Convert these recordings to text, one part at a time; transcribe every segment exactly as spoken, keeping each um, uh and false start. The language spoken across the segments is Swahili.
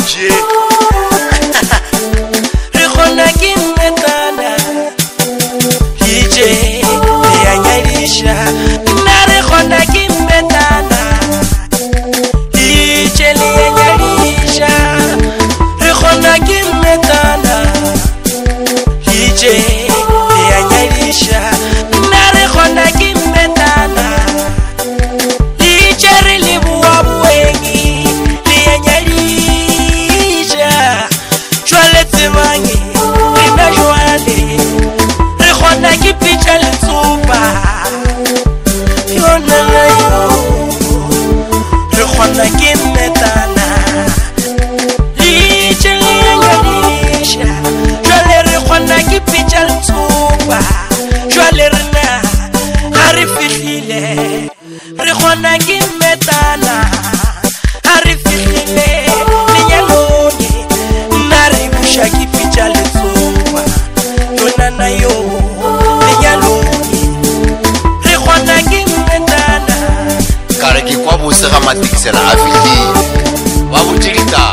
bouger. Rikona kimetana D J Yanyalisha na rikona kimetana D J Yanyalisha rikona kimetana D J Yanyalisha na rikona kimetana D J Rilibuwa buwengi Yanyalisha Chwale temangi Rina Joale Rikona kipicha litsupa Yona layo Rikona kimetana Liche Yanyalisha Chwale rikona kipicha litsupa Chwale rina Harifihile Rikona kimetana Harifihile Ninyaloni Naribusha kipicha litsupa Yona nayo Ninyaloni Rikona kimetana Kareki kwa busega matikisela afili Wabujirita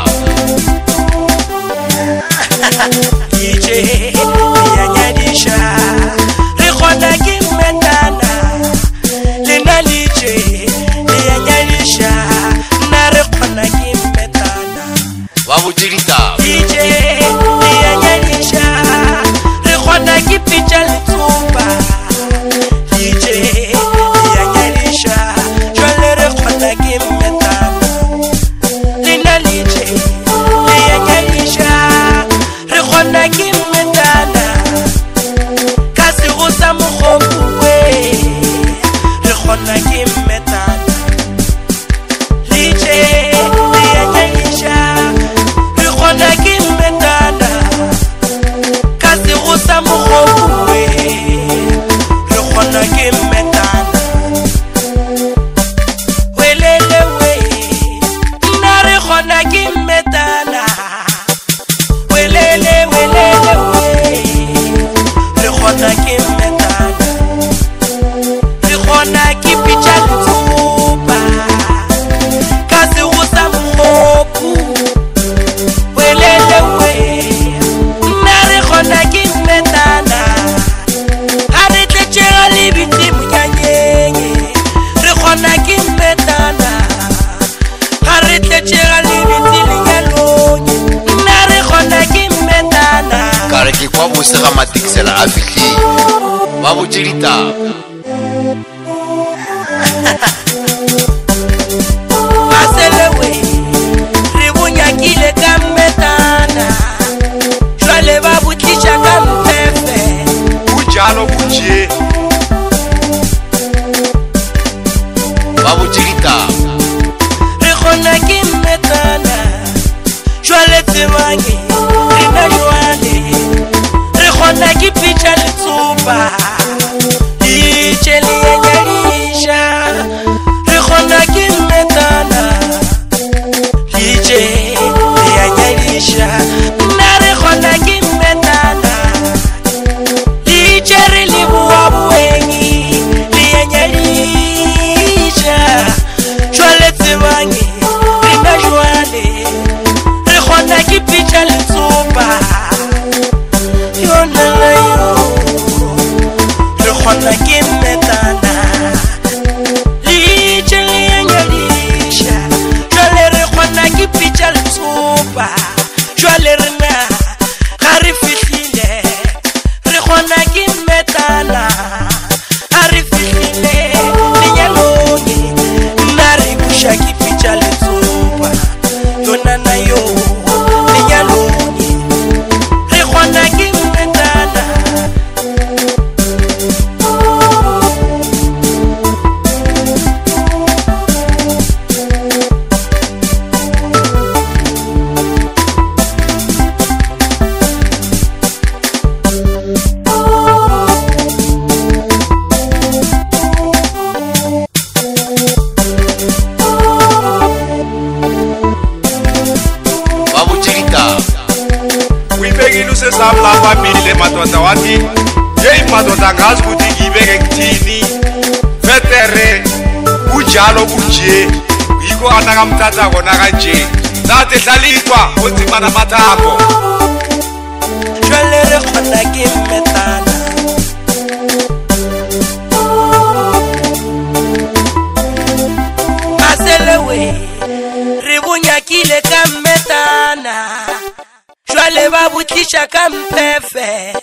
D J Yanyalisha Rikona kimetana Lina D J Yanyalisha Na rikona kimetana Wabujirita D J Yanyalisha Rikona kipicha litsupa D J Yanyalisha Chwale rikona kimetana Lina D J Yanyalisha Rikona kimetana Kasi gusa mukhobu we Rikona kimetana D J Yanyalisha Rikona kimetana Kasi gusa mukhobu we Rikona kimetana Welele we Na rikona kimetana Welele welele we Rikona kimetana Rikona kipicha litsupa Kasi gusa mukhobu Welele we Na rikona kimetana Harite chega libiti munyanyenge Rikona kimetana Harite chega libiti linyalonye Na rikona kimetana Kareki kwa busega matikisela afili Wabujirita Aselewe Ribunyakile kametana Chwale babutisha kampepe Ujalo bouger. Wabujirita Rikona kimetana Chwale temangi Rina Joale Rikona kipicha litsupa D J Yanyalisha Rikona kimetana D J Yanyalisha Na rikona kimetana D J Rilibuwa buwengi Yanyalisha Chwale temangi Rina Joale Rikona kipicha litsupa Yona layo Rikona kimetana D J Yanyalisha Chwale rikona kipicha litsupa Chwale rina Harifihile Rikona kimetana Harifihile Ninyaloni Naribusha kipicha litsupa Yona nayo Ninyaloni Rikona kimetana Samla family madoda wati Yei madoda ngazi kuti ngibeke kutini Vetere Ujalo buje Iko anakamtata kona kanje Nate salitwa Utima na matako Jwale re khona ke metana Maselewe Re bunyakile ka metana Jwale ba butlisha ka mpefe